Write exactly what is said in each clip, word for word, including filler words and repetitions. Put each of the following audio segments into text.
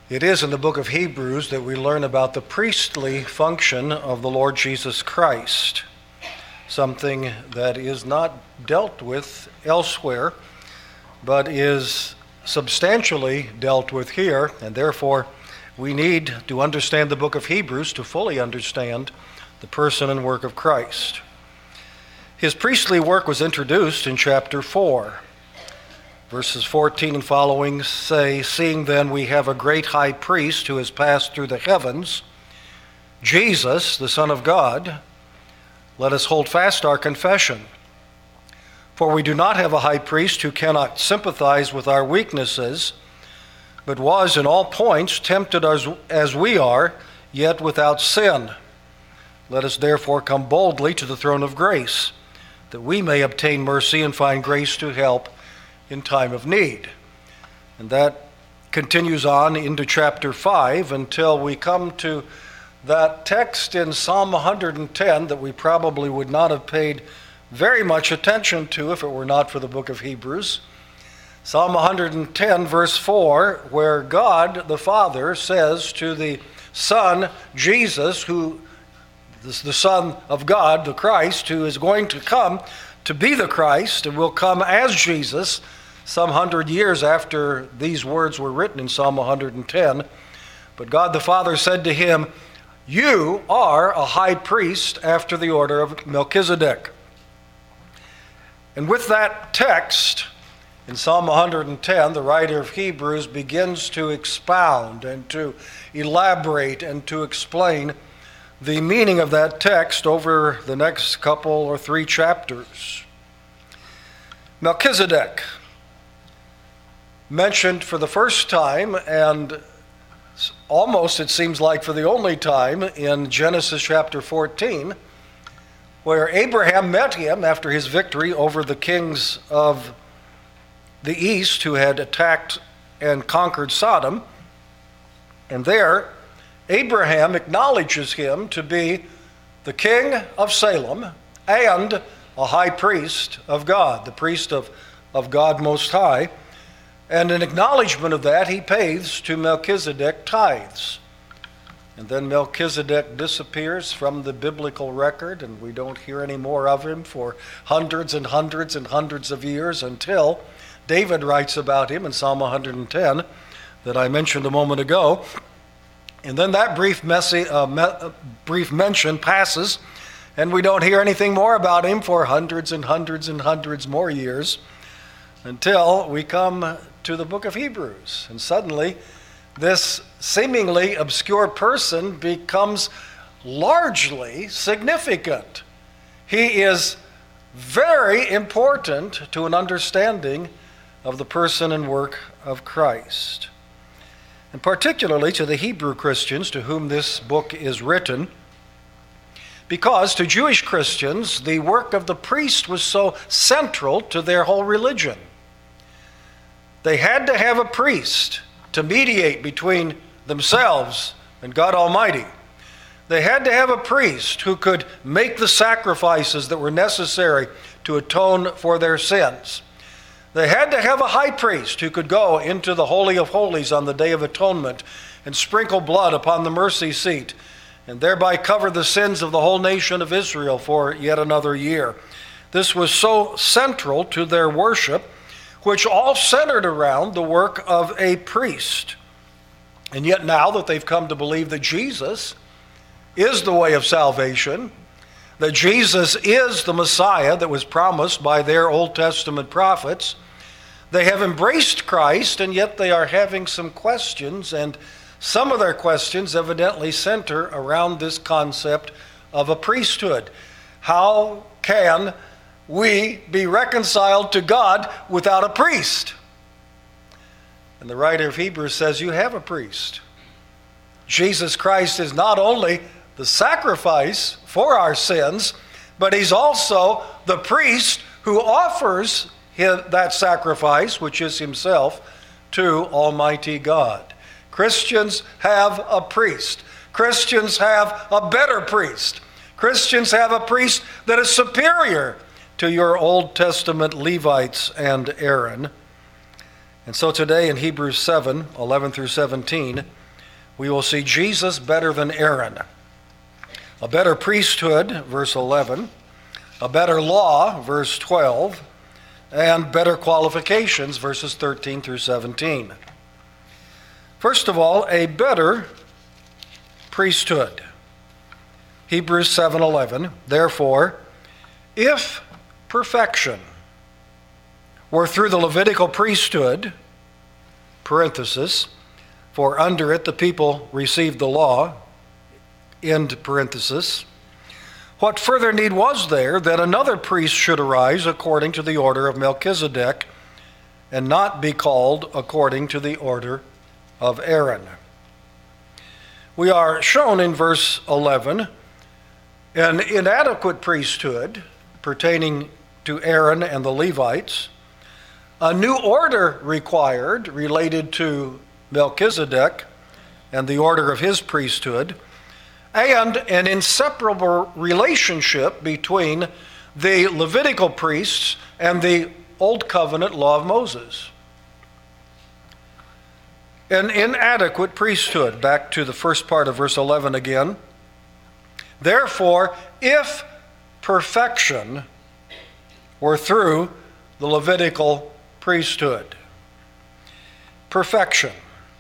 It is in the book of Hebrews that we learn about the priestly function of the Lord Jesus Christ, something that is not dealt with elsewhere, but is substantially dealt with here, and therefore we need to understand the book of Hebrews to fully understand the person and work of Christ. His priestly work was introduced in chapter four. Verses fourteen and following say, "Seeing then we have a great high priest who has passed through the heavens, Jesus, the Son of God, let us hold fast our confession. For we do not have a high priest who cannot sympathize with our weaknesses, but was in all points tempted as, as we are, yet without sin. Let us therefore come boldly to the throne of grace, that we may obtain mercy and find grace to help in time of need." And that continues on into chapter five until we come to that text in Psalm one hundred ten that we probably would not have paid very much attention to if it were not for the book of Hebrews. Psalm one hundred ten, verse four, where God the Father says to the Son, Jesus, who is the Son of God, the Christ, who is going to come to be the Christ and will come as Jesus some hundred years after these words were written in Psalm one hundred ten. But God the Father said to him, "You are a high priest after the order of Melchizedek." And with that text in Psalm one hundred ten, the writer of Hebrews begins to expound and to elaborate and to explain the meaning of that text over the next couple or three chapters. Melchizedek, mentioned for the first time, and almost it seems like for the only time, in Genesis chapter fourteen, where Abraham met him after his victory over the kings of the east who had attacked and conquered Sodom. And there, Abraham acknowledges him to be the king of Salem and a high priest of God, the priest of, of God Most High. And in acknowledgement of that, he pays to Melchizedek tithes. And then Melchizedek disappears from the biblical record, and we don't hear any more of him for hundreds and hundreds and hundreds of years until David writes about him in Psalm one hundred ten that I mentioned a moment ago. And then that brief, messy, uh, me- brief mention passes, and we don't hear anything more about him for hundreds and hundreds and hundreds more years until we come to the book of Hebrews. And suddenly, this seemingly obscure person becomes largely significant. He is very important to an understanding of the person and work of Christ. And particularly to the Hebrew Christians to whom this book is written, because to Jewish Christians, the work of the priest was so central to their whole religion. They had to have a priest to mediate between themselves and God Almighty. They had to have a priest who could make the sacrifices that were necessary to atone for their sins. They had to have a high priest who could go into the Holy of Holies on the Day of Atonement and sprinkle blood upon the mercy seat and thereby cover the sins of the whole nation of Israel for yet another year. This was so central to their worship, which all centered around the work of a priest. And yet now that they've come to believe that Jesus is the way of salvation, that Jesus is the Messiah that was promised by their Old Testament prophets, they have embraced Christ, and yet they are having some questions, and some of their questions evidently center around this concept of a priesthood. How can we be reconciled to God without a priest? And the writer of Hebrews says, you have a priest. Jesus Christ is not only the sacrifice for our sins, but he's also the priest who offers his, that sacrifice, which is himself, to Almighty God. Christians have a priest. Christians have a better priest. Christians have a priest that is superior to your Old Testament Levites and Aaron. And so today in Hebrews seven, eleven through seventeen, We will see Jesus better than Aaron. A better priesthood, verse eleven. A better law, verse twelve. And better qualifications, verses thirteen through seventeen. First of all, a better priesthood. Hebrews seven eleven. Therefore, if perfection were through the Levitical priesthood, parenthesis, for under it the people received the law, end parenthesis, what further need was there that another priest should arise according to the order of Melchizedek, and not be called according to the order of Aaron? We are shown in verse eleven an inadequate priesthood pertaining to Aaron and the Levites, a new order required related to Melchizedek and the order of his priesthood, and an inseparable relationship between the Levitical priests and the Old Covenant law of Moses. An inadequate priesthood. Back to the first part of verse eleven again. Therefore, if perfection were through the Levitical priesthood. Perfection.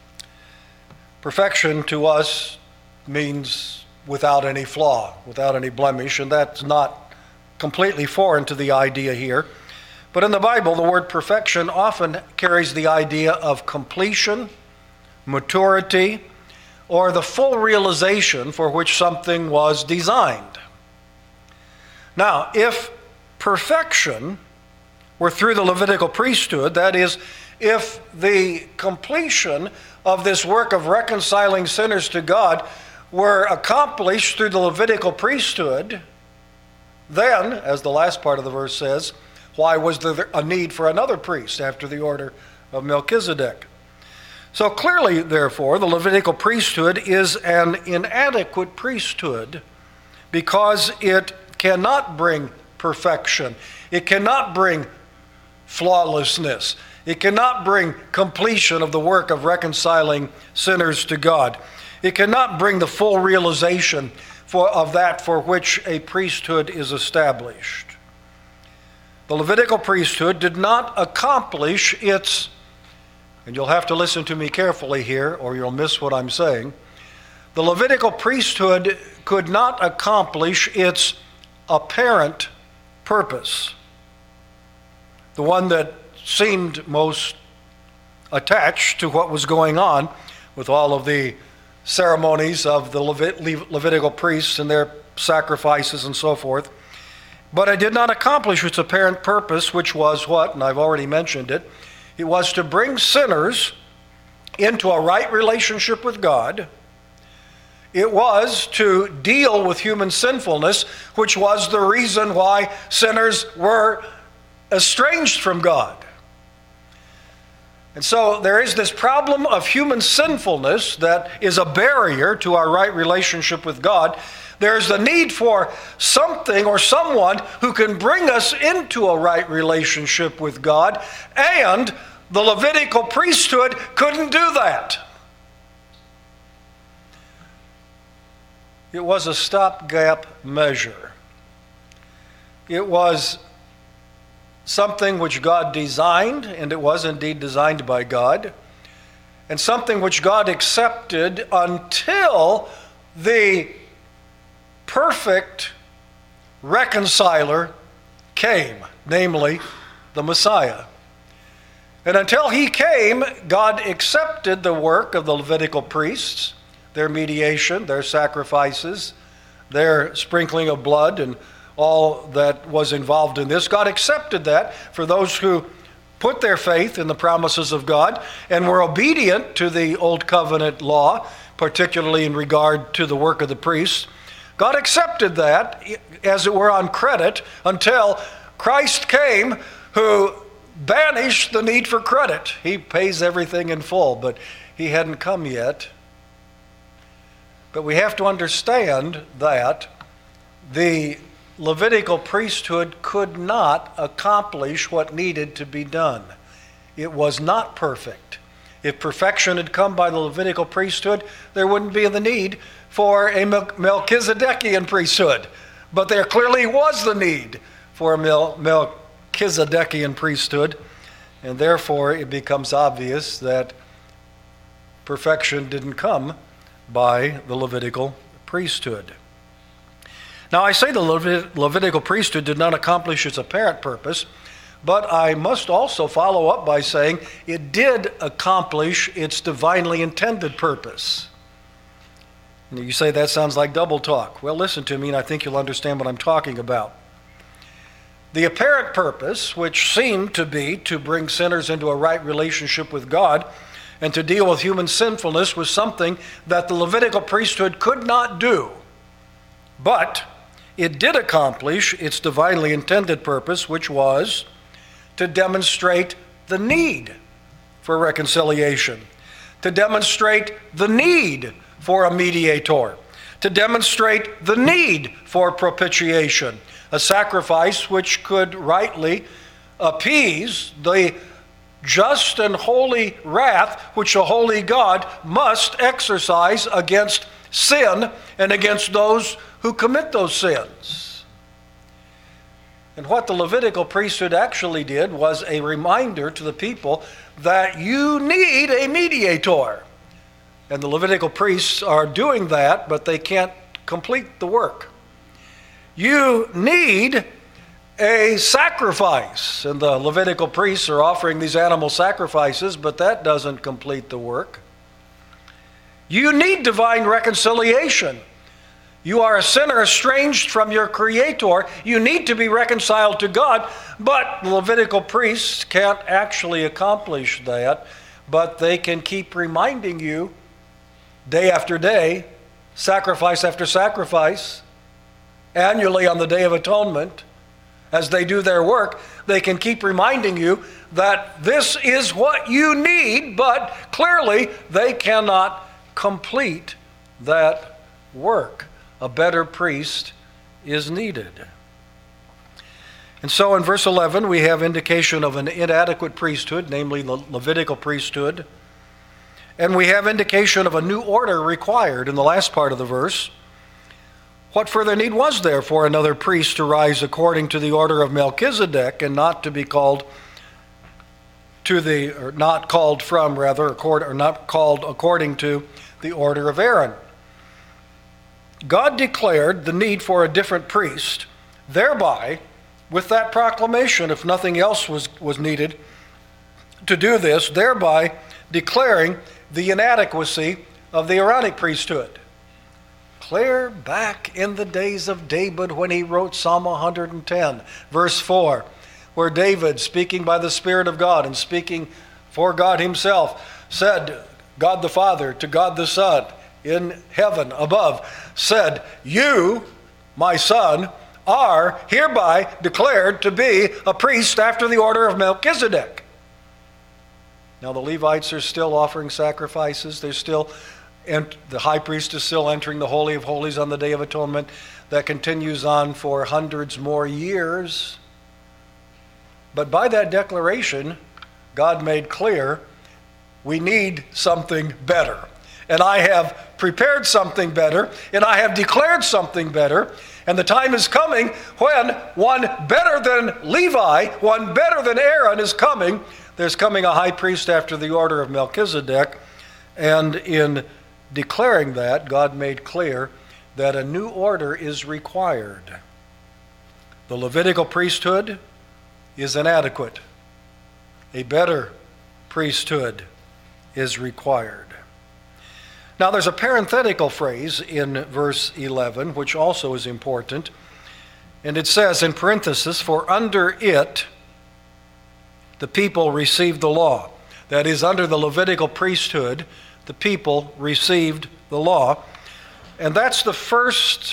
Perfection to us means without any flaw, without any blemish, and that's not completely foreign to the idea here. But in the Bible, the word perfection often carries the idea of completion, maturity, or the full realization for which something was designed. Now, if perfection were through the Levitical priesthood, that is, if the completion of this work of reconciling sinners to God were accomplished through the Levitical priesthood, then, as the last part of the verse says, why was there a need for another priest after the order of Melchizedek? So clearly, therefore, the Levitical priesthood is an inadequate priesthood because it cannot bring perfection. It cannot bring flawlessness. It cannot bring completion of the work of reconciling sinners to God. It cannot bring the full realization for, of that for which a priesthood is established. The Levitical priesthood did not accomplish its, and you'll have to listen to me carefully here or you'll miss what I'm saying. The Levitical priesthood could not accomplish its apparent purpose, the one that seemed most attached to what was going on with all of the ceremonies of the Levit- Levitical priests and their sacrifices and so forth. But it did not accomplish its apparent purpose, which was what? And I've already mentioned it. It was to bring sinners into a right relationship with God. It was to deal with human sinfulness, which was the reason why sinners were estranged from God. And so there is this problem of human sinfulness that is a barrier to our right relationship with God. There's the need for something or someone who can bring us into a right relationship with God, and the Levitical priesthood couldn't do that. It was a stopgap measure. It was something which God designed, and it was indeed designed by God, and something which God accepted until the perfect reconciler came, namely the Messiah. And until he came, God accepted the work of the Levitical priests, their mediation, their sacrifices, their sprinkling of blood, and all that was involved in this. God accepted that for those who put their faith in the promises of God and were obedient to the Old Covenant law, particularly in regard to the work of the priests. God accepted that, as it were, on credit until Christ came, who banished the need for credit. He pays everything in full, but he hadn't come yet. But we have to understand that the Levitical priesthood could not accomplish what needed to be done. It was not perfect. If perfection had come by the Levitical priesthood, there wouldn't be the need for a Melchizedekian priesthood. But there clearly was the need for a Mel- Melchizedekian priesthood, and therefore it becomes obvious that perfection didn't come by the Levitical priesthood. Now, I say the Levit- Levitical priesthood did not accomplish its apparent purpose, but I must also follow up by saying it did accomplish its divinely intended purpose. And you say that sounds like double talk. Well, listen to me, and I think you'll understand what I'm talking about. The apparent purpose, which seemed to be to bring sinners into a right relationship with God and to deal with human sinfulness, was something that the Levitical priesthood could not do. But it did accomplish its divinely intended purpose, which was to demonstrate the need for reconciliation, to demonstrate the need for a mediator, to demonstrate the need for propitiation, a sacrifice which could rightly appease the just and holy wrath which a holy God must exercise against sin and against those who commit those sins. And what the Levitical priesthood actually did was a reminder to the people that you need a mediator. And the Levitical priests are doing that, but they can't complete the work. You need a sacrifice. And the Levitical priests are offering these animal sacrifices, but that doesn't complete the work. You need divine reconciliation. You are a sinner estranged from your Creator. You need to be reconciled to God, but the Levitical priests can't actually accomplish that, but they can keep reminding you day after day, sacrifice after sacrifice, annually on the Day of Atonement. As they do their work, they can keep reminding you that this is what you need, but clearly they cannot complete that work. A better priest is needed. And so in verse eleven, we have indication of an inadequate priesthood, namely the Levitical priesthood. And we have indication of a new order required in the last part of the verse. What further need was there for another priest to rise according to the order of Melchizedek and not to be called to the, or not called from, rather, accord, or not called according to the order of Aaron? God declared the need for a different priest, thereby, with that proclamation, if nothing else was, was needed to do this, thereby declaring the inadequacy of the Aaronic priesthood. Clear back in the days of David when he wrote Psalm one hundred ten, verse four, where David, speaking by the Spirit of God and speaking for God himself, said, God the Father to God the Son, in heaven above, said, you, my son, are hereby declared to be a priest after the order of Melchizedek. Now the Levites are still offering sacrifices. They're still, and the high priest is still entering the Holy of Holies on the Day of Atonement. That continues on for hundreds more years. But by that declaration, God made clear we need something better. And I have prepared something better, and I have declared something better, and the time is coming when one better than Levi, one better than Aaron is coming. There's coming a high priest after the order of Melchizedek, and in declaring that, God made clear that a new order is required. The Levitical priesthood is inadequate. A better priesthood is required. Now, there's a parenthetical phrase in verse eleven, which also is important. And it says in parenthesis, for under it the people received the law. That is, under the Levitical priesthood, the people received the law. And that's the first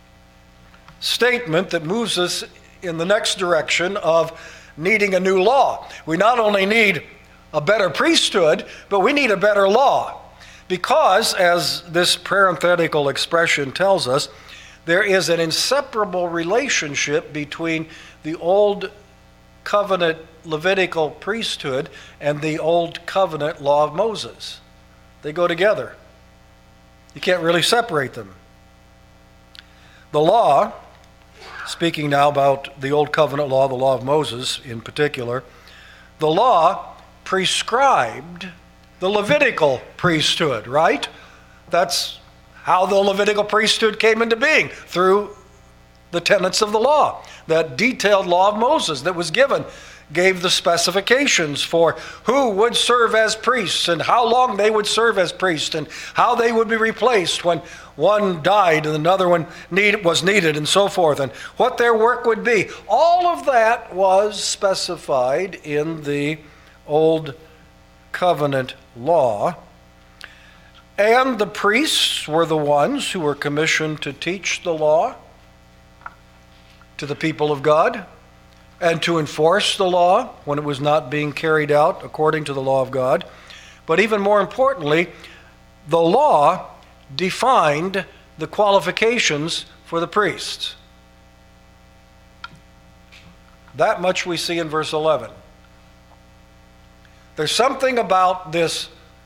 statement that moves us in the next direction of needing a new law. We not only need a better priesthood, but we need a better law. Because, as this parenthetical expression tells us, there is an inseparable relationship between the old covenant Levitical priesthood and the Old Covenant law of Moses. They go together. You can't really separate them. The law, speaking now about the Old Covenant law, the law of Moses in particular, the law prescribed the Levitical priesthood, right? That's how the Levitical priesthood came into being, through the tenets of the law. That detailed law of Moses that was given gave the specifications for who would serve as priests and how long they would serve as priests and how they would be replaced when one died and another one need, was needed and so forth, and what their work would be. All of that was specified in the Old Covenant law. And the priests were the ones who were commissioned to teach the law to the people of God and to enforce the law when it was not being carried out according to the law of God. But even more importantly, the law defined the qualifications for the priests. That much we see in verse eleven. There's something about this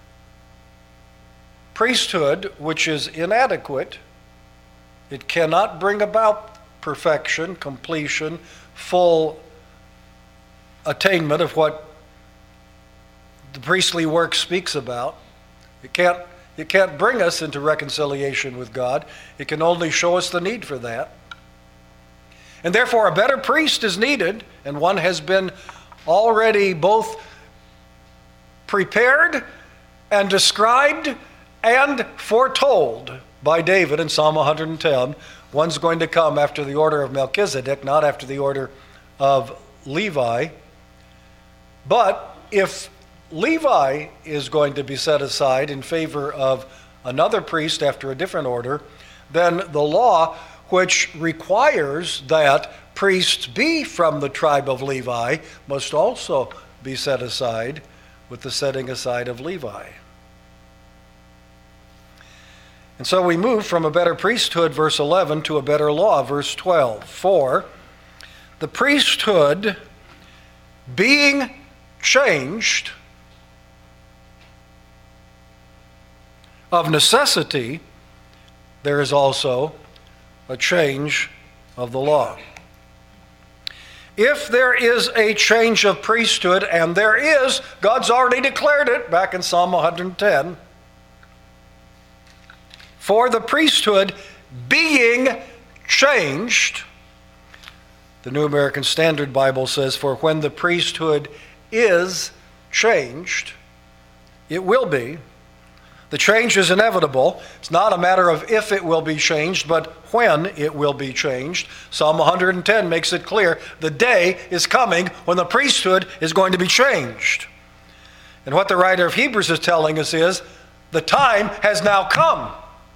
priesthood which is inadequate. It cannot bring about perfection, completion, full attainment of what the priestly work speaks about. It can't, it can't bring us into reconciliation with God. It can only show us the need for that. And therefore a better priest is needed, and one has been already both prepared and described and foretold by David in Psalm one hundred ten. One's going to come after the order of Melchizedek, not after the order of Levi. But if Levi is going to be set aside in favor of another priest after a different order, then the law which requires that priests be from the tribe of Levi must also be set aside with the setting aside of Levi. And so we move from a better priesthood, verse eleven, to a better law, verse twelve. For the priesthood being changed of necessity, there is also a change of the law. If there is a change of priesthood, and there is, God's already declared it back in Psalm one hundred ten, for the priesthood being changed, the New American Standard Bible says, for when the priesthood is changed, it will be. The change is inevitable. It's not a matter of if it will be changed, but when it will be changed. Psalm one hundred ten makes it clear the day is coming when the priesthood is going to be changed. And what the writer of Hebrews is telling us is the time has now come.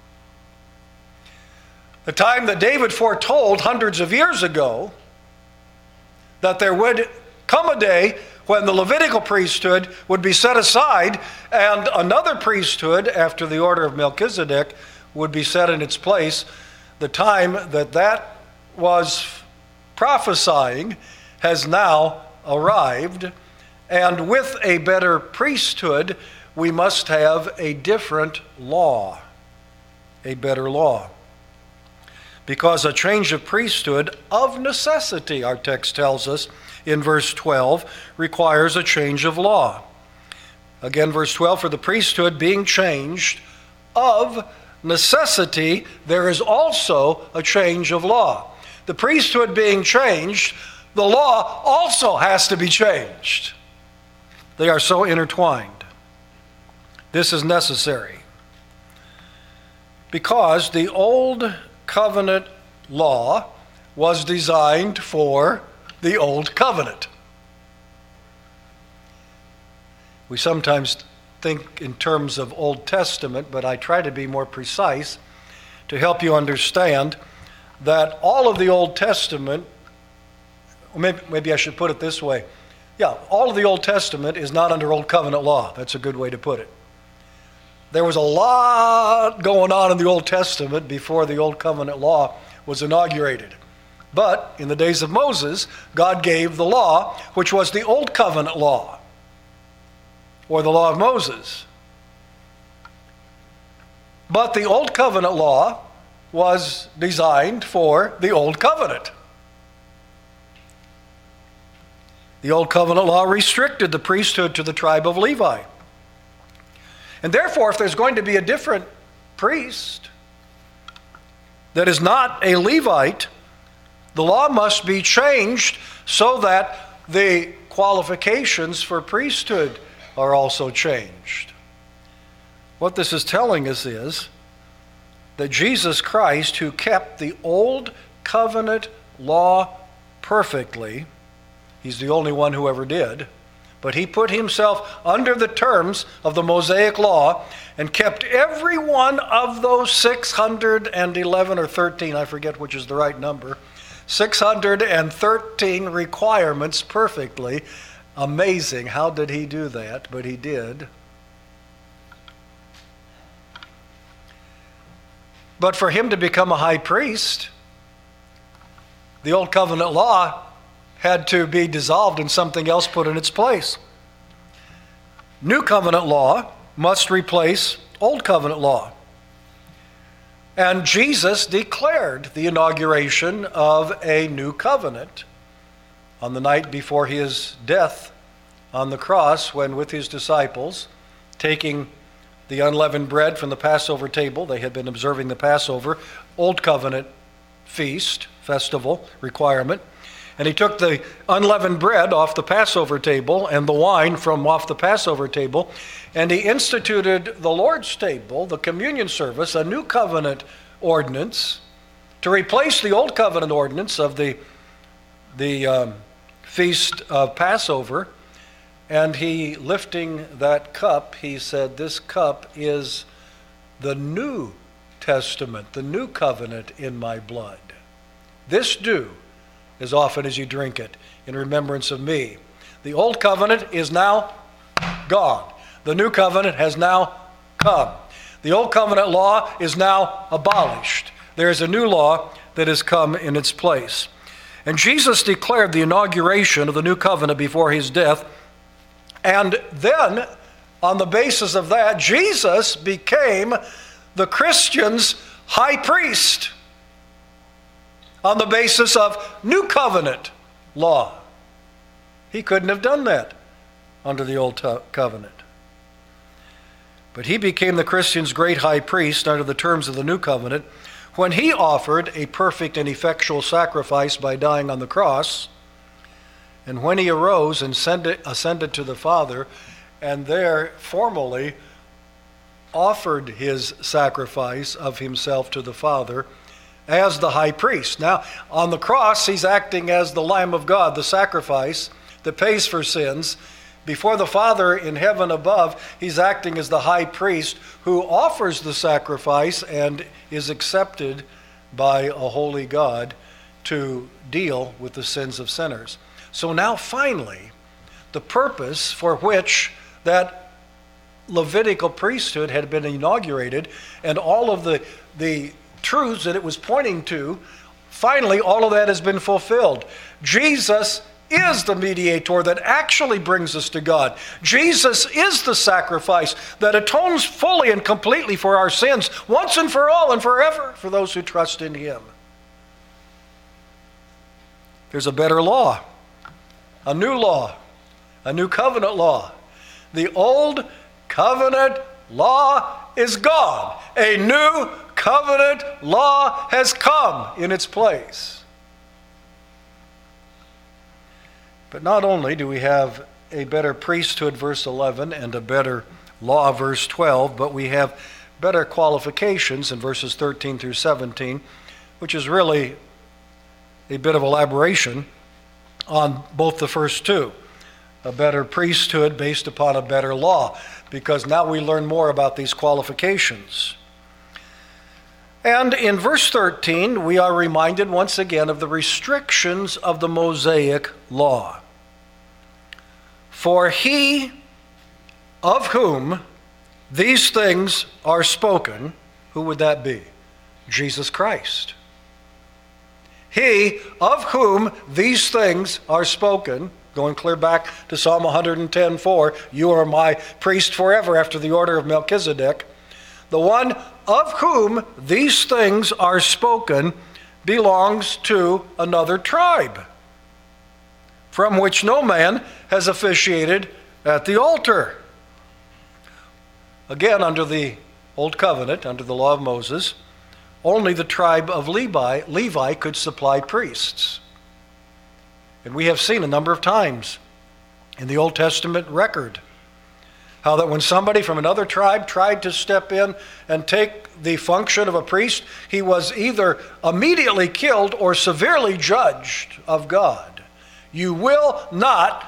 The time that David foretold hundreds of years ago that there would come a day when the Levitical priesthood would be set aside and another priesthood after the order of Melchizedek would be set in its place. The time that that was prophesying has now arrived, and with a better priesthood we must have a different law, a better law. Because a change of priesthood of necessity, our text tells us in verse twelve, requires a change of law. Again, verse twelve, for the priesthood being changed of necessity, there is also a change of law. The priesthood being changed, the law also has to be changed. They are so intertwined. This is necessary because the old covenant law was designed for the old covenant. We sometimes think in terms of Old Testament, but I try to be more precise to help you understand that all of the Old Testament, maybe, maybe I should put it this way. Yeah, all of the Old Testament is not under Old Covenant law. That's a good way to put it. There was a lot going on in the Old Testament before the Old Covenant law was inaugurated. But in the days of Moses, God gave the law, which was the Old Covenant law, or the law of Moses. But the Old Covenant law was designed for the Old Covenant. The Old Covenant law restricted the priesthood to the tribe of Levi. And therefore, if there's going to be a different priest that is not a Levite, the law must be changed so that the qualifications for priesthood are also changed. What this is telling us is that Jesus Christ, who kept the Old Covenant law perfectly, he's the only one who ever did, but he put himself under the terms of the Mosaic law and kept every one of those six hundred eleven or thirteen, I forget which is the right number, six hundred thirteen requirements perfectly. Amazing. How did he do that? But he did. But for him to become a high priest, the Old Covenant law had to be dissolved and something else put in its place. New Covenant law must replace Old Covenant law. And Jesus declared the inauguration of a new covenant on the night before his death on the cross, when with his disciples, taking the unleavened bread from the Passover table, they had been observing the Passover, Old Covenant feast, festival requirement, and he took the unleavened bread off the Passover table and the wine from off the Passover table, and he instituted the Lord's table, the communion service, a new covenant ordinance to replace the Old Covenant ordinance of the, the um, feast of Passover. And he, lifting that cup, he said, "This cup is the New Testament, the new covenant in my blood. This do as often as you drink it in remembrance of me." The Old Covenant is now gone. The New Covenant has now come. The Old Covenant law is now abolished. There is a new law that has come in its place. And Jesus declared the inauguration of the New Covenant before his death. And then, on the basis of that, Jesus became the Christian's high priest on the basis of New Covenant law. He couldn't have done that under the Old Covenant. But he became the Christian's great high priest under the terms of the New Covenant when he offered a perfect and effectual sacrifice by dying on the cross, and when he arose and ascended to the Father, and there formally offered his sacrifice of himself to the Father as the high priest. Now, on the cross, he's acting as the Lamb of God, the sacrifice that pays for sins. Before the Father in heaven above, he's acting as the high priest who offers the sacrifice and is accepted by a holy God to deal with the sins of sinners. So now finally, the purpose for which that Levitical priesthood had been inaugurated and all of the, the truths that it was pointing to, finally all of that has been fulfilled. Jesus is the mediator that actually brings us to God. Jesus is the sacrifice that atones fully and completely for our sins, once and for all and forever, for those who trust in him. There's a better law, a new law, a new covenant law. The old covenant law is gone. A new covenant law has come in its place. But not only do we have a better priesthood, verse eleven, and a better law, verse twelve, but we have better qualifications in verses thirteen through seventeen, which is really a bit of elaboration on both the first two. A better priesthood based upon a better law, because now we learn more about these qualifications. And in verse thirteen, we are reminded once again of the restrictions of the Mosaic law. For he of whom these things are spoken, who would that be? Jesus Christ. he of whom these things are spoken, going clear back to Psalm one ten four, you are my priest forever after the order of Melchizedek. The one of whom these things are spoken belongs to another tribe, from which no man has officiated at the altar. Again, under the Old Covenant, under the law of Moses, only the tribe of Levi, Levi could supply priests. And we have seen a number of times in the Old Testament record how that when somebody from another tribe tried to step in and take the function of a priest, he was either immediately killed or severely judged of God. You will not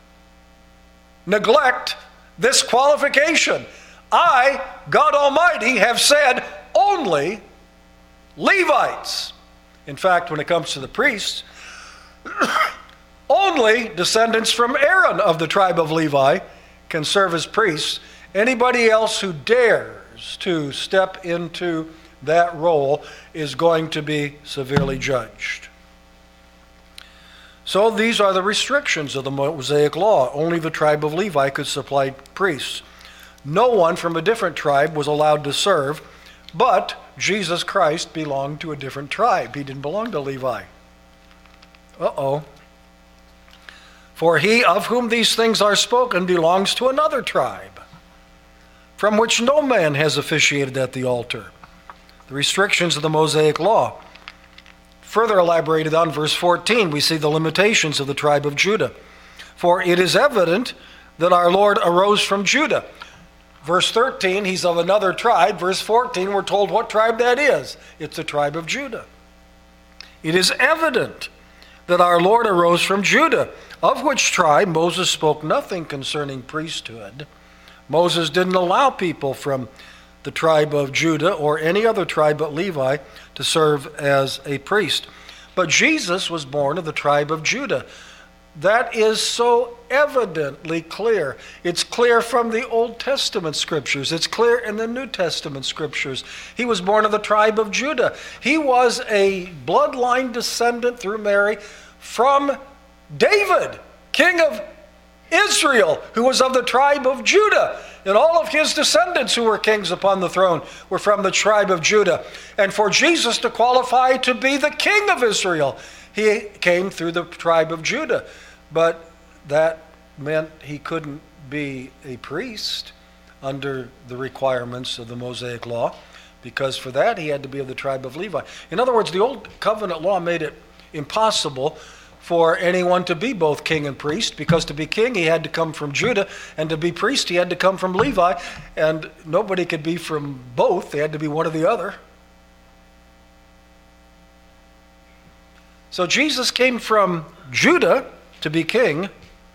neglect this qualification. I, God Almighty, have said only Levites. In fact, when it comes to the priests, only descendants from Aaron of the tribe of Levi can serve as priests. Anybody else who dares to step into that role is going to be severely judged. So these are the restrictions of the Mosaic law. Only the tribe of Levi could supply priests. No one from a different tribe was allowed to serve, but Jesus Christ belonged to a different tribe. He didn't belong to Levi. Uh-oh. For he of whom these things are spoken belongs to another tribe, from which no man has officiated at the altar. The restrictions of the Mosaic law. Further elaborated on verse fourteen, we see the limitations of the tribe of Judah. For it is evident that our Lord arose from Judah. Verse thirteen, he's of another tribe. Verse fourteen, we're told what tribe that is. It's the tribe of Judah. It is evident that our Lord arose from Judah, of which tribe Moses spoke nothing concerning priesthood. Moses didn't allow people from the tribe of Judah or any other tribe but Levi to serve as a priest. But Jesus was born of the tribe of Judah. That is so evidently clear. It's clear from the Old Testament scriptures. It's clear in the New Testament scriptures. He was born of the tribe of Judah. He was a bloodline descendant through Mary from David, king of Israel, who was of the tribe of Judah. And all of his descendants who were kings upon the throne were from the tribe of Judah. And for Jesus to qualify to be the king of Israel, he came through the tribe of Judah. But that meant he couldn't be a priest under the requirements of the Mosaic law, because for that he had to be of the tribe of Levi. In other words, the Old Covenant law made it impossible for anyone to be both king and priest, because to be king he had to come from Judah, and to be priest he had to come from Levi, and nobody could be from both. They had to be one or the other. So Jesus came from Judah to be king,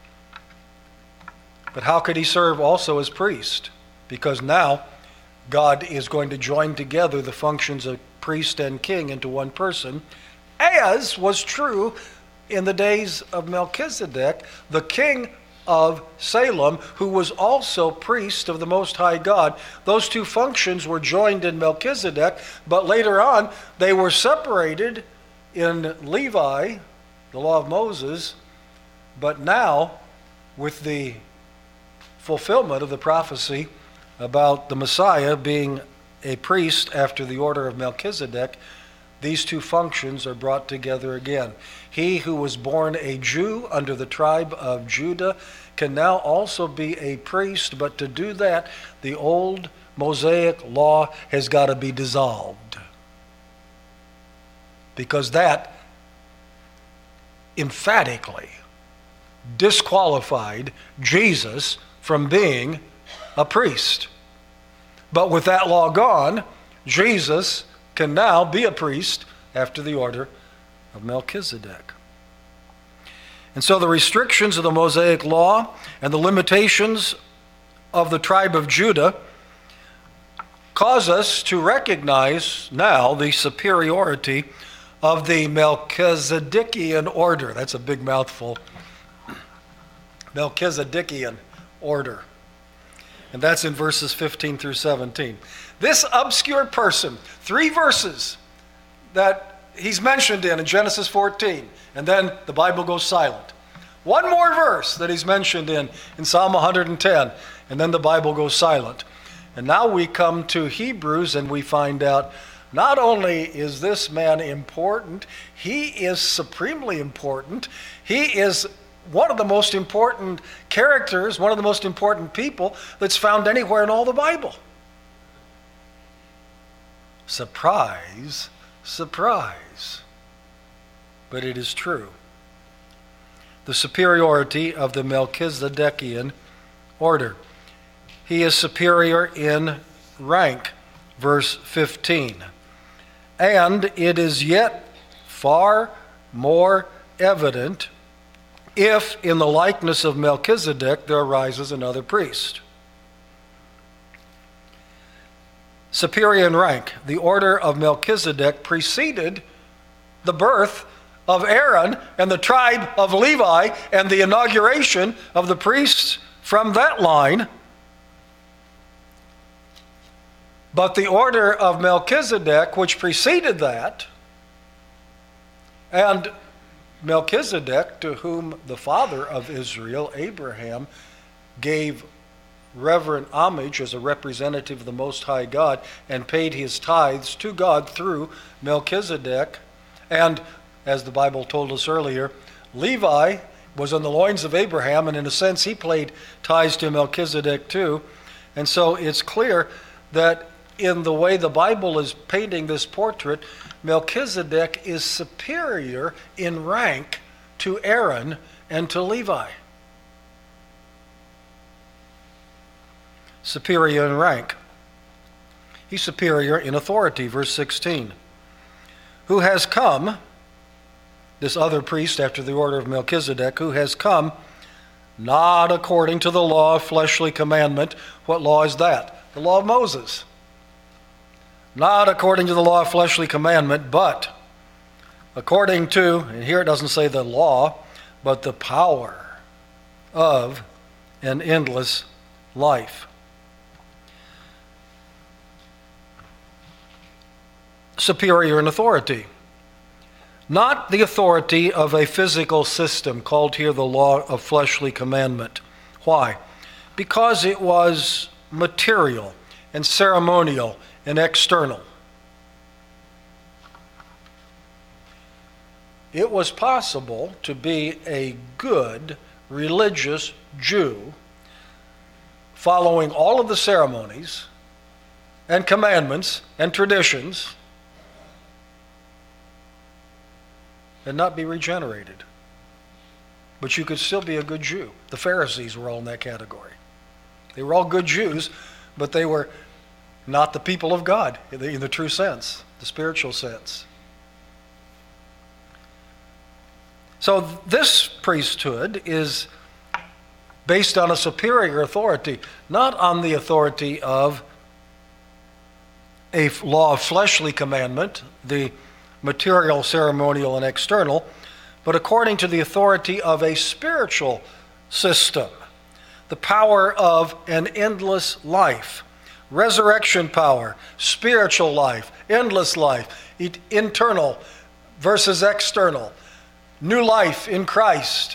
but how could he serve also as priest? Because now God is going to join together the functions of priest and king into one person, as was true in the days of Melchizedek, the king of Salem, who was also priest of the Most High God. Those two functions were joined in Melchizedek, but later on they were separated in Levi, the law of Moses. But now, with the fulfillment of the prophecy about the Messiah being a priest after the order of Melchizedek, these two functions are brought together again. He who was born a Jew under the tribe of Judah can now also be a priest, but to do that, the old Mosaic law has got to be dissolved. Because that emphatically disqualified Jesus from being a priest. But with that law gone, Jesus can now be a priest after the order of Melchizedek. And so the restrictions of the Mosaic law and the limitations of the tribe of Judah cause us to recognize now the superiority of the Melchizedekian order. That's a big mouthful. Melchizedekian order. And that's in verses fifteen through seventeen. This obscure person, three verses that he's mentioned in in Genesis fourteen, and then the Bible goes silent. One more verse that he's mentioned in in Psalm one hundred ten, and then the Bible goes silent. And now we come to Hebrews and we find out not only is this man important, he is supremely important. He is one of the most important characters, one of the most important people that's found anywhere in all the Bible. Surprise, surprise. But it is true. The superiority of the Melchizedekian order. He is superior in rank, verse fifteen. And it is yet far more evident if in the likeness of Melchizedek there arises another priest. Superior in rank, the order of Melchizedek preceded the birth of Aaron and the tribe of Levi and the inauguration of the priests from that line. But the order of Melchizedek, which preceded that, and Melchizedek, to whom the father of Israel, Abraham, gave reverent homage as a representative of the Most High God and paid his tithes to God through Melchizedek. And as the Bible told us earlier, Levi was in the loins of Abraham, and in a sense he paid tithes to Melchizedek too. And so it's clear that in the way the Bible is painting this portrait, Melchizedek is superior in rank to Aaron and to Levi. Superior in rank. He's superior in authority, verse sixteen. Who has come, this other priest after the order of Melchizedek, who has come not according to the law of fleshly commandment. What law is that? The law of Moses. Not according to the law of fleshly commandment, but according to, and here it doesn't say the law, but the power of an endless life. Superior in authority. Not the authority of a physical system called here the law of fleshly commandment. Why? Because it was material and ceremonial and external. It was possible to be a good religious Jew following all of the ceremonies and commandments and traditions and not be regenerated. But you could still be a good Jew. The Pharisees were all in that category. They were all good Jews, but they were not the people of God in the, in the true sense, the spiritual sense. So this priesthood is based on a superior authority, not on the authority of a law of fleshly commandment, the material, ceremonial, and external, but according to the authority of a spiritual system, the power of an endless life. Resurrection power, spiritual life, endless life, internal versus external, new life in Christ,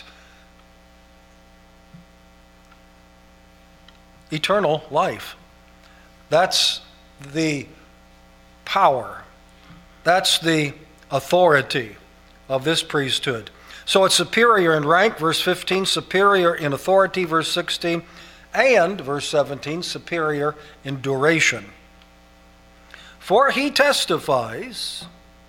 eternal life. That's the power. That's the authority of this priesthood. So it's superior in rank, verse fifteen, superior in authority, verse sixteen, and, verse seventeen, superior in duration. For he testifies,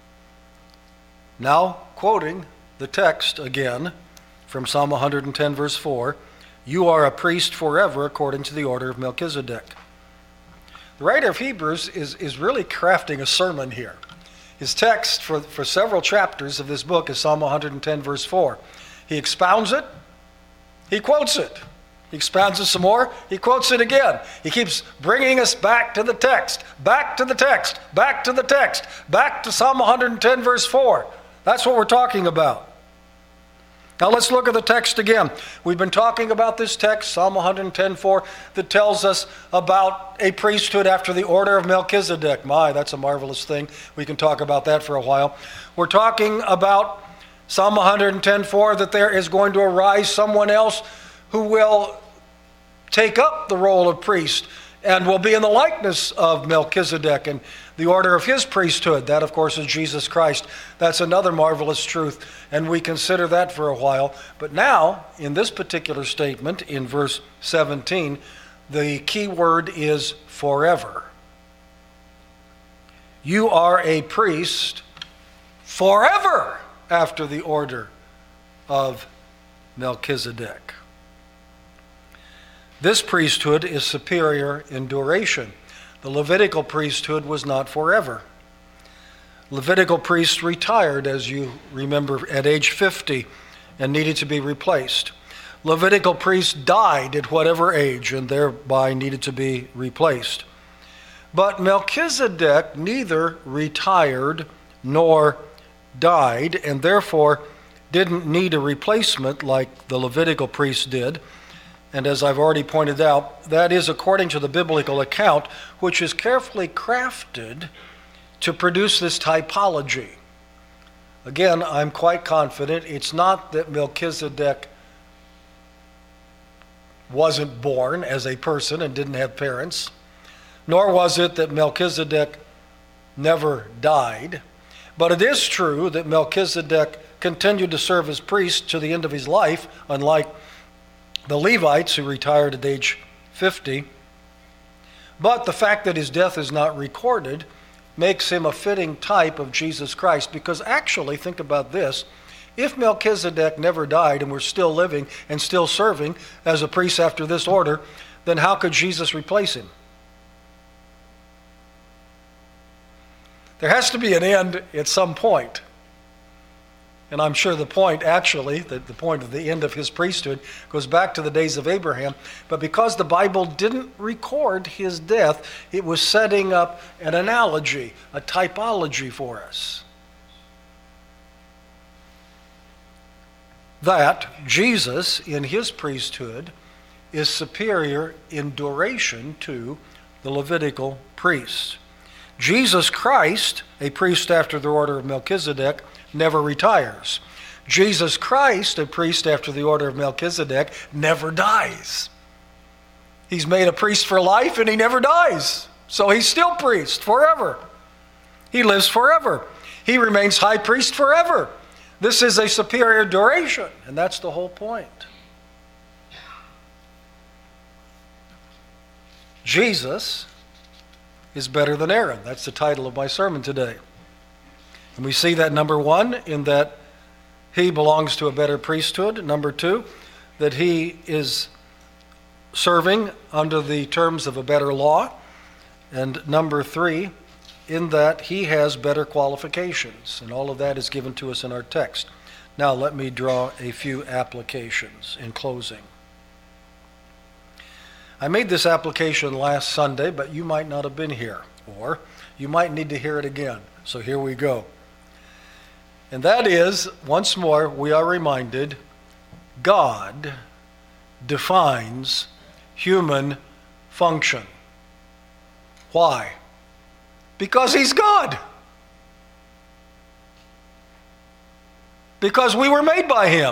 now quoting the text again from Psalm one hundred ten, verse four, you are a priest forever according to the order of Melchizedek. The writer of Hebrews is, is really crafting a sermon here. His text for, for several chapters of this book is Psalm one hundred ten, verse four. He expounds it, he quotes it. He expounds it some more, he quotes it again. He keeps bringing us back to the text, back to the text, back to the text, back to Psalm one hundred ten, verse four. That's what we're talking about. Now let's look at the text again. We've been talking about this text, Psalm one ten four, that tells us about a priesthood after the order of Melchizedek. My, that's a marvelous thing. We can talk about that for a while. We're talking about Psalm one ten four, that there is going to arise someone else who will take up the role of priest and will be in the likeness of Melchizedek and the order of his priesthood. That, of course, is Jesus Christ. That's another marvelous truth, and we consider that for a while. But now, in this particular statement, in verse seventeen, the key word is forever. You are a priest forever after the order of Melchizedek. This priesthood is superior in duration. The Levitical priesthood was not forever. Levitical priests retired, as you remember, at age fifty and needed to be replaced. Levitical priests died at whatever age and thereby needed to be replaced. But Melchizedek neither retired nor died, and therefore didn't need a replacement like the Levitical priests did. And as I've already pointed out, that is according to the biblical account, which is carefully crafted to produce this typology. Again, I'm quite confident it's not that Melchizedek wasn't born as a person and didn't have parents, nor was it that Melchizedek never died. But it is true that Melchizedek continued to serve as priest to the end of his life, unlike the Levites who retired at age fifty. But the fact that his death is not recorded makes him a fitting type of Jesus Christ, because actually, think about this, if Melchizedek never died and were still living and still serving as a priest after this order, then how could Jesus replace him? There has to be an end at some point. And I'm sure the point, actually, the, the point of the end of his priesthood goes back to the days of Abraham. But because the Bible didn't record his death, it was setting up an analogy, a typology for us. That Jesus, in his priesthood, is superior in duration to the Levitical priests. Jesus Christ, a priest after the order of Melchizedek, never retires. Jesus Christ, a priest after the order of Melchizedek, never dies. He's made a priest for life and he never dies. So he's still priest forever. He lives forever. He remains high priest forever. This is a superior duration, and that's the whole point. Jesus is better than Aaron. That's the title of my sermon today. And we see that, number one, in that he belongs to a better priesthood. Number two, that he is serving under the terms of a better law. And number three, in that he has better qualifications. And all of that is given to us in our text. Now let me draw a few applications in closing. I made this application last Sunday, but you might not have been here, or you might need to hear it again. So here we go. And that is, once more, we are reminded, God defines human function. Why? Because he's God. Because we were made by him.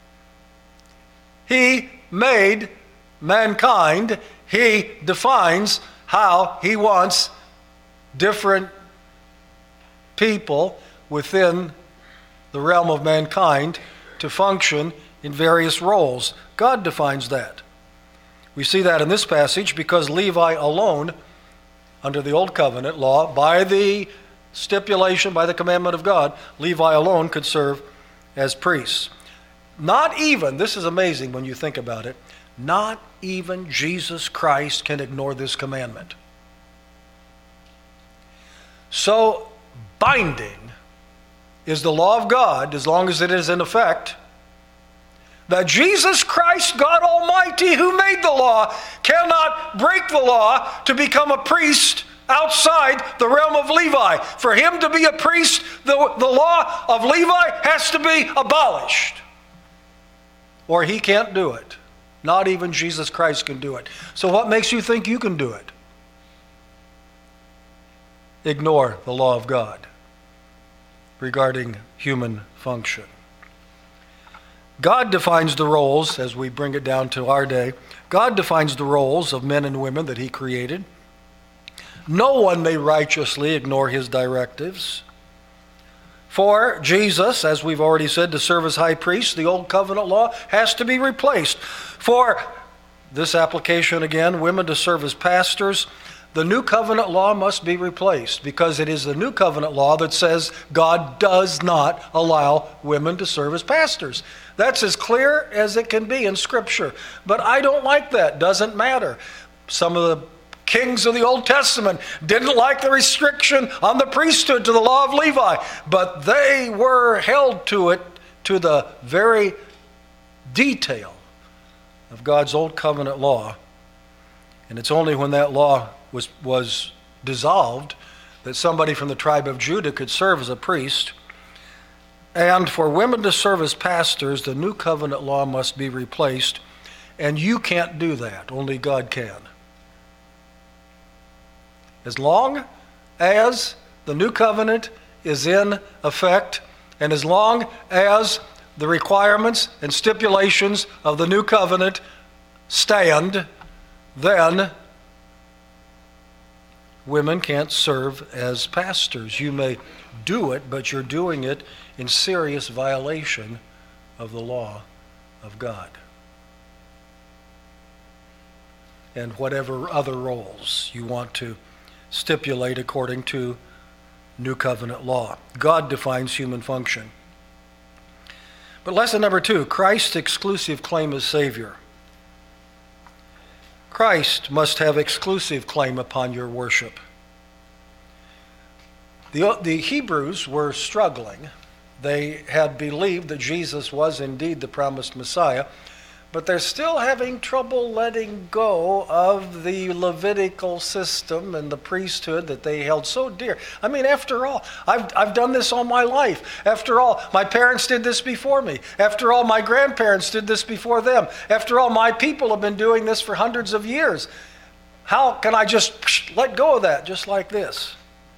He made mankind. He defines how he wants different people within the realm of mankind to function in various roles. God defines that. We see that in this passage because Levi alone, under the Old Covenant law, by the stipulation, by the commandment of God, Levi alone could serve as priests. Not even, this is amazing when you think about it, not even Jesus Christ can ignore this commandment. So binding is the law of God, as long as it is in effect, that Jesus Christ, God Almighty, who made the law, cannot break the law to become a priest outside the realm of Levi. For him to be a priest, the, the law of Levi has to be abolished. or he can't do it. Not even Jesus Christ can do it. So what makes you think you can do it? Ignore the law of God regarding human function. God defines the roles, as we bring it down to our day, God defines the roles of men and women that he created. No one may righteously ignore his directives. For Jesus, as we've already said, to serve as high priest, the old covenant law has to be replaced. For this application again, women to serve as pastors, the new covenant law must be replaced, because it is the new covenant law that says God does not allow women to serve as pastors. That's as clear as it can be in Scripture. But I don't like that. Doesn't matter. Some of the kings of the Old Testament didn't like the restriction on the priesthood to the law of Levi, but they were held to it to the very detail of God's old covenant law. And it's only when that law was, was dissolved that somebody from the tribe of Judah could serve as a priest. And for women to serve as pastors, the new covenant law must be replaced. And you can't do that. Only God can. As long as the new covenant is in effect, and as long as the requirements and stipulations of the new covenant stand, then women can't serve as pastors. You may do it, but you're doing it in serious violation of the law of God. And whatever other roles you want to stipulate according to New Covenant law. God defines human function. But lesson number two, Christ's exclusive claim as Savior. Christ must have exclusive claim upon your worship. The, the Hebrews were struggling. They had believed that Jesus was indeed the promised Messiah, but they're still having trouble letting go of the Levitical system and the priesthood that they held so dear. I mean, after all, I've, I've done this all my life. After all, my parents did this before me. After all, my grandparents did this before them. After all, my people have been doing this for hundreds of years. How can I just let go of that just like this?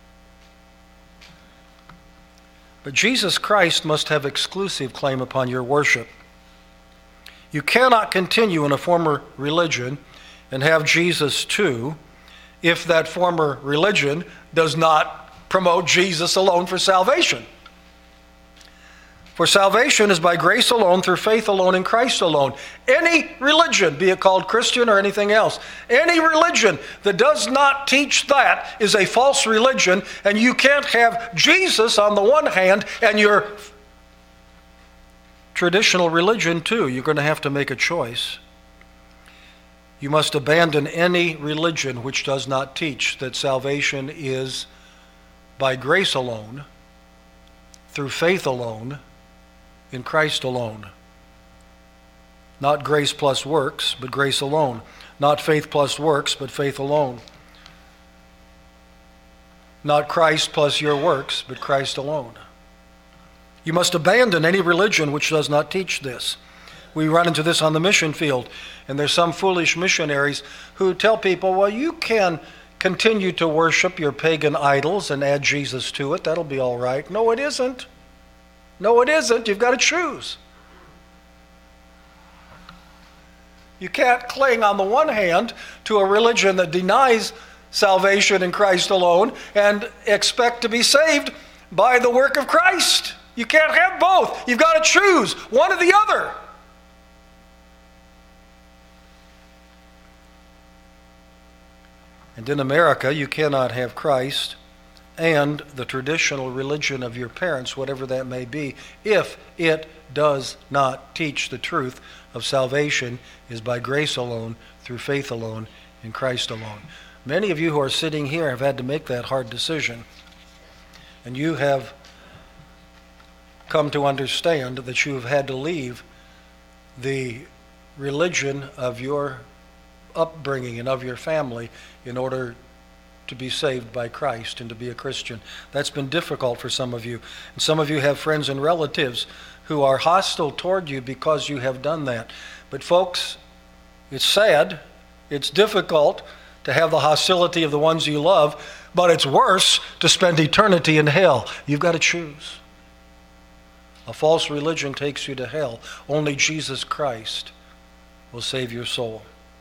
But Jesus Christ must have exclusive claim upon your worship. You cannot continue in a former religion and have Jesus too if that former religion does not promote Jesus alone for salvation. For salvation is by grace alone, through faith alone, in Christ alone. Any religion, be it called Christian or anything else, any religion that does not teach that is a false religion, and you can't have Jesus on the one hand and your traditional religion too. You're going to have to make a choice. You must abandon any religion which does not teach that salvation is by grace alone, through faith alone, in Christ alone. Not grace plus works, but grace alone. Not faith plus works, but faith alone. Not Christ plus your works, but Christ alone. You must abandon any religion which does not teach this. We run into this on the mission field, and there's some foolish missionaries who tell people, well, you can continue to worship your pagan idols and add Jesus to it. That'll be all right. No, it isn't. No, it isn't. You've got to choose. You can't cling on the one hand to a religion that denies salvation in Christ alone and expect to be saved by the work of Christ. You can't have both. You've got to choose one or the other. And in America, you cannot have Christ and the traditional religion of your parents, whatever that may be, if it does not teach the truth of salvation is by grace alone, through faith alone, in Christ alone. Many of you who are sitting here have had to make that hard decision. And you have come to understand that you have had to leave the religion of your upbringing and of your family in order to be saved by Christ and to be a Christian. That's been difficult for some of you. And some of you have friends and relatives who are hostile toward you because you have done that. But folks, it's sad, it's difficult to have the hostility of the ones you love, but it's worse to spend eternity in hell. You've got to choose. A false religion takes you to hell. Only Jesus Christ will save your soul.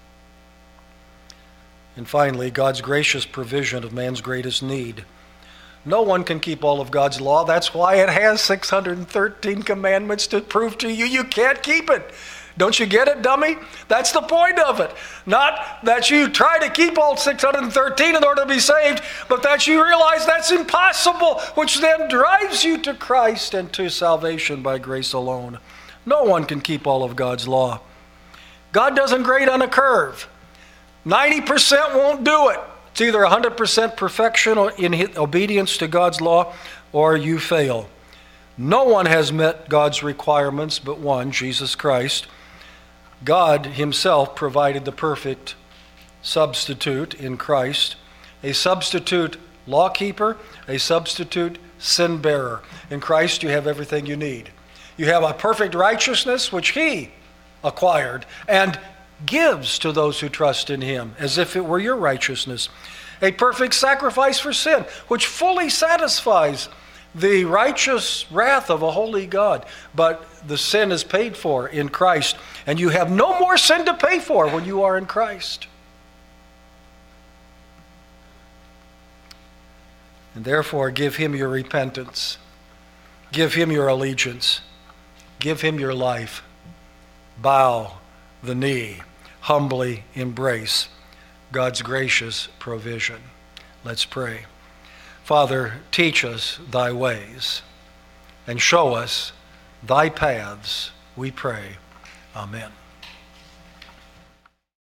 And finally, God's gracious provision of man's greatest need. No one can keep all of God's law. That's why it has six hundred thirteen commandments to prove to you you can't keep it. Don't you get it, dummy? That's the point of it. Not that you try to keep all six hundred thirteen in order to be saved, but that you realize that's impossible, which then drives you to Christ and to salvation by grace alone. No one can keep all of God's law. God doesn't grade on a curve. ninety percent won't do it. It's either one hundred percent perfection in obedience to God's law, or you fail. No one has met God's requirements but one, Jesus Christ. God himself provided the perfect substitute in Christ, a substitute lawkeeper, a substitute sin bearer. In Christ you have everything you need. You have a perfect righteousness which he acquired and gives to those who trust in him as if it were your righteousness. A perfect sacrifice for sin which fully satisfies the righteous wrath of a holy God. But the sin is paid for in Christ, and you have no more sin to pay for when you are in Christ. And therefore, give him your repentance. Give him your allegiance. Give him your life. Bow the knee. Humbly embrace God's gracious provision. Let's pray. Father, teach us thy ways and show us thy paths, we pray. Amen.